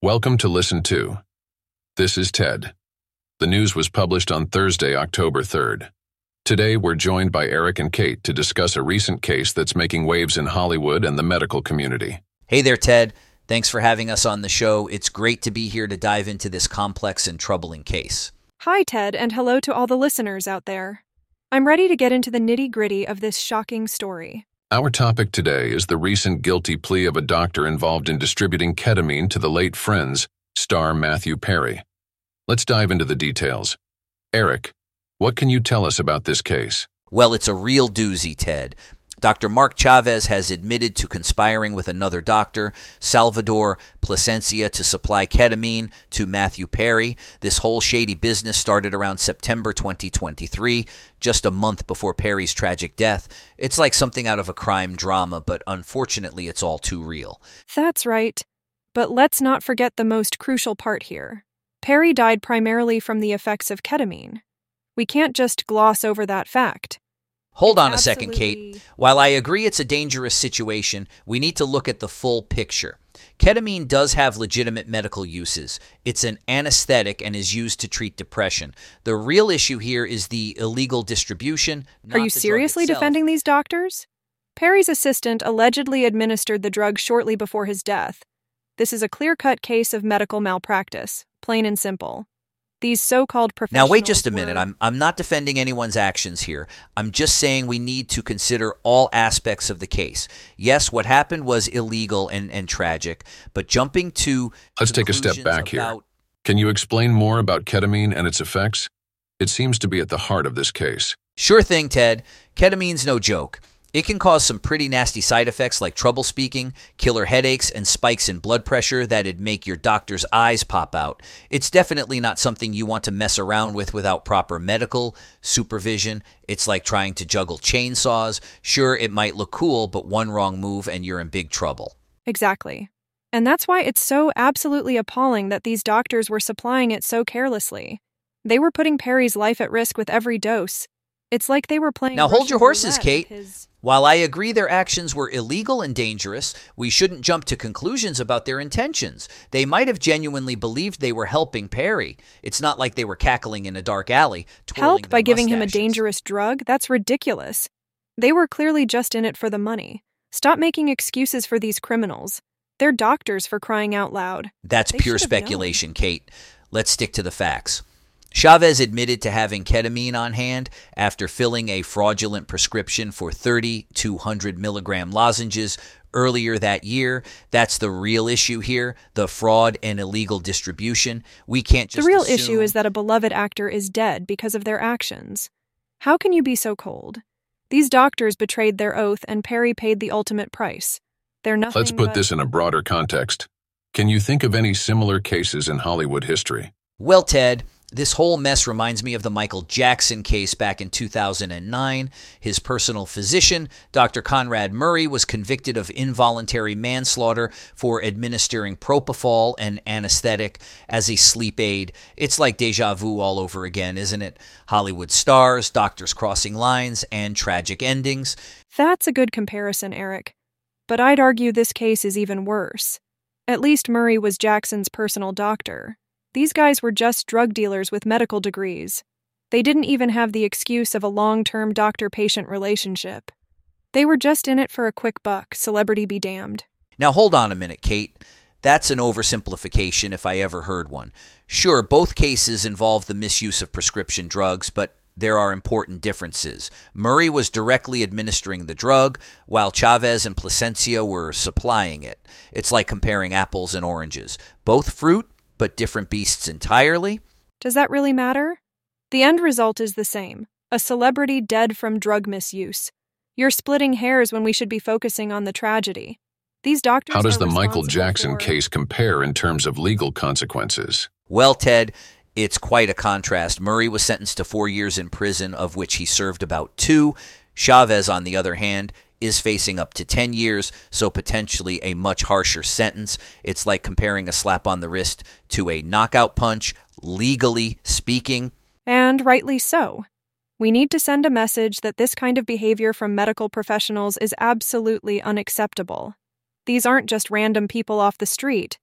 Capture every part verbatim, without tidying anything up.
Welcome to Listen To. This is Ted. The news was published on Thursday, October third. Today, we're joined by Eric and Kate to discuss a recent case that's making waves in Hollywood and the medical community. Hey there, Ted. Thanks for having us on the show. It's great to be here to dive into this complex and troubling case. Hi, Ted, and hello to all the listeners out there. I'm ready to get into the nitty-gritty of this shocking story. Our topic today is the recent guilty plea of a doctor involved in distributing ketamine to the late Friends star Matthew Perry. Let's dive into the details. Eric, what can you tell us about this case? Well, it's a real doozy, Ted. Doctor Mark Chavez has admitted to conspiring with another doctor, Salvador Plasencia, to supply ketamine to Matthew Perry. This whole shady business started around September twenty twenty-three, just a month before Perry's tragic death. It's like something out of a crime drama, but unfortunately it's all too real. That's right. But let's not forget the most crucial part here. Perry died primarily from the effects of ketamine. We can't just gloss over that fact. Hold on a Absolutely. second, Kate. While I agree it's a dangerous situation, we need to look at the full picture. Ketamine does have legitimate medical uses. It's an anesthetic and is used to treat depression. The real issue here is the illegal distribution. Are you seriously defending these doctors? Perry's assistant allegedly administered the drug shortly before his death. This is a clear-cut case of medical malpractice, plain and simple. These so-called professionals Now, wait just a minute. were... I'm I'm not defending anyone's actions here. I'm just saying we need to consider all aspects of the case. Yes, what happened was illegal and, and tragic, but jumping to Let's take a step back here. Can you explain more about ketamine and its effects? It seems to be at the heart of this case. Sure thing, Ted. Ketamine's no joke. It can cause some pretty nasty side effects like trouble speaking, killer headaches, and spikes in blood pressure that'd make your doctor's eyes pop out. It's definitely not something you want to mess around with without proper medical supervision. It's like trying to juggle chainsaws. Sure, it might look cool, but one wrong move and you're in big trouble. Exactly. And that's why it's so absolutely appalling that these doctors were supplying it so carelessly. They were putting Perry's life at risk with every dose. It's like they were playing Now hold your Russian horses, roulette Kate. with his... While I agree their actions were illegal and dangerous, we shouldn't jump to conclusions about their intentions. They might have genuinely believed they were helping Perry. It's not like they were cackling in a dark alley. Help by giving him a mustaches. dangerous drug? That's ridiculous. They were clearly just in it for the money. Stop making excuses for these criminals. They're doctors, for crying out loud. That's They pure should have known. speculation, Kate. Let's stick to the facts. Chavez admitted to having ketamine on hand after filling a fraudulent prescription for thirty to one hundred milligram lozenges earlier that year. That's the real issue here, the fraud and illegal distribution. We can't just The real assume... issue is that a beloved actor is dead because of their actions. How can you be so cold? These doctors betrayed their oath and Perry paid the ultimate price. They're nothing Let's put but... this in a broader context. Can you think of any similar cases in Hollywood history? Well, Ted, this whole mess reminds me of the Michael Jackson case back in two thousand nine. His personal physician, Doctor Conrad Murray, was convicted of involuntary manslaughter for administering propofol, an anesthetic, as a sleep aid. It's like deja vu all over again, isn't it? Hollywood stars, doctors crossing lines, and tragic endings. That's a good comparison, Eric. But I'd argue this case is even worse. At least Murray was Jackson's personal doctor. These guys were just drug dealers with medical degrees. They didn't even have the excuse of a long-term doctor-patient relationship. They were just in it for a quick buck, celebrity be damned. Now hold on a minute, Kate. That's an oversimplification if I ever heard one. Sure, both cases involve the misuse of prescription drugs, but there are important differences. Murray was directly administering the drug, while Chavez and Plasencia were supplying it. It's like comparing apples and oranges. Both fruit, but different beasts entirely? Does that really matter? The end result is the same. A celebrity dead from drug misuse. You're splitting hairs when we should be focusing on the tragedy. These doctors How does are the Michael responsible Jackson for... case compare in terms of legal consequences? Well, Ted, it's quite a contrast. Murray was sentenced to four years in prison, of which he served about two. Chavez, on the other hand, is facing up to ten years, so potentially a much harsher sentence. It's like comparing a slap on the wrist to a knockout punch, legally speaking. And rightly so. We need to send a message that this kind of behavior from medical professionals is absolutely unacceptable. These aren't just random people off the street.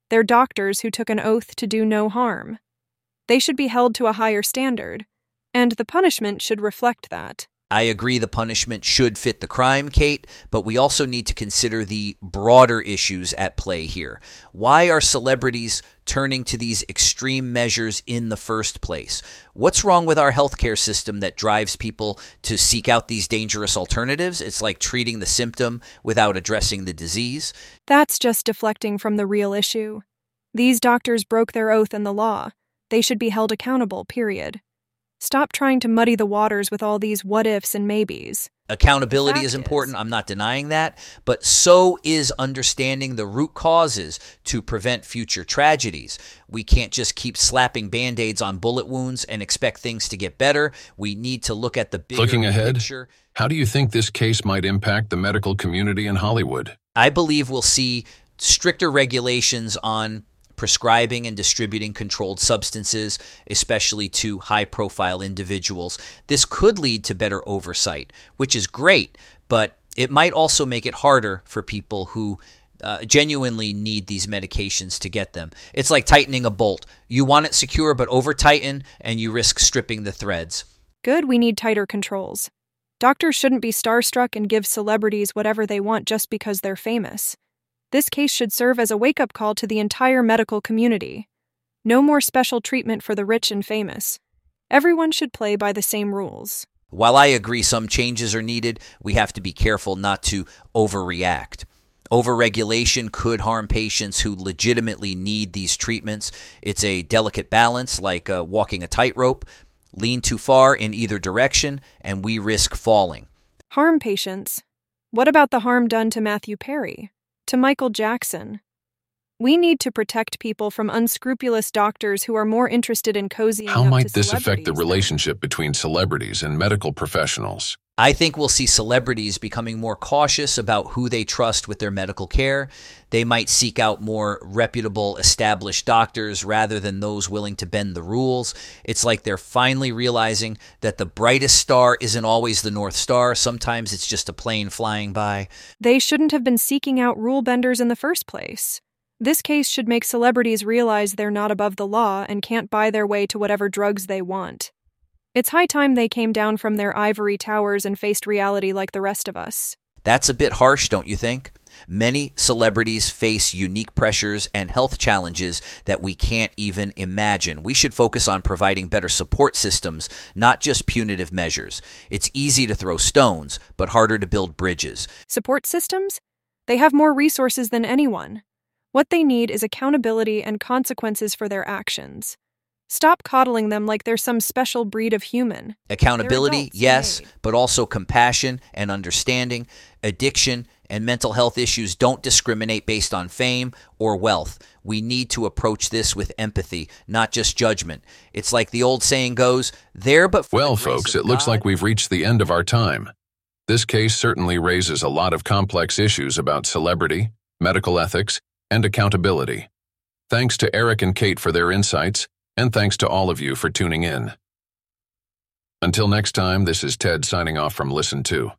They're doctors who took an oath to do no harm. They should be held to a higher standard, and the punishment should reflect that. I agree the punishment should fit the crime, Kate, but we also need to consider the broader issues at play here. Why are celebrities turning to these extreme measures in the first place? What's wrong with our healthcare system that drives people to seek out these dangerous alternatives? It's like treating the symptom without addressing the disease. That's just deflecting from the real issue. These doctors broke their oath in the law. They should be held accountable, period. Stop trying to muddy the waters with all these what-ifs and maybes. Accountability is important. I'm not denying that. But so is understanding the root causes to prevent future tragedies. We can't just keep slapping Band-Aids on bullet wounds and expect things to get better. We need to look at the bigger Looking ahead, picture. How do you think this case might impact the medical community in Hollywood? I believe we'll see stricter regulations on prescribing and distributing controlled substances, especially to high-profile individuals. This could lead to better oversight, which is great, but it might also make it harder for people who uh, genuinely need these medications to get them. It's like tightening a bolt. You want it secure, but over-tighten, and you risk stripping the threads. Good, we need tighter controls. Doctors shouldn't be starstruck and give celebrities whatever they want just because they're famous. This case should serve as a wake-up call to the entire medical community. No more special treatment for the rich and famous. Everyone should play by the same rules. While I agree some changes are needed, we have to be careful not to overreact. Overregulation could harm patients who legitimately need these treatments. It's a delicate balance, like uh, walking a tightrope. Lean too far in either direction, and we risk falling. Harm patients? What about the harm done to Matthew Perry? To Michael Jackson? We need to protect people from unscrupulous doctors who are more interested in cozying How up might to this affect the celebrities relationship between celebrities and medical professionals? I think we'll see celebrities becoming more cautious about who they trust with their medical care. They might seek out more reputable, established doctors rather than those willing to bend the rules. It's like they're finally realizing that the brightest star isn't always the North Star. Sometimes it's just a plane flying by. They shouldn't have been seeking out rule benders in the first place. This case should make celebrities realize they're not above the law and can't buy their way to whatever drugs they want. It's high time they came down from their ivory towers and faced reality like the rest of us. That's a bit harsh, don't you think? Many celebrities face unique pressures and health challenges that we can't even imagine. We should focus on providing better support systems, not just punitive measures. It's easy to throw stones, but harder to build bridges. Support systems? They have more resources than anyone. What they need is accountability and consequences for their actions. Stop coddling them like they're some special breed of human. Accountability, adults, yes, right? but also compassion and understanding. Addiction and mental health issues don't discriminate based on fame or wealth. We need to approach this with empathy, not just judgment. It's like the old saying goes, there but for Well, the grace folks, of it looks God. like we've reached the end of our time. This case certainly raises a lot of complex issues about celebrity, medical ethics, and accountability. Thanks to Eric and Kate for their insights, and thanks to all of you for tuning in. Until next time, this is Ted signing off from Listen To.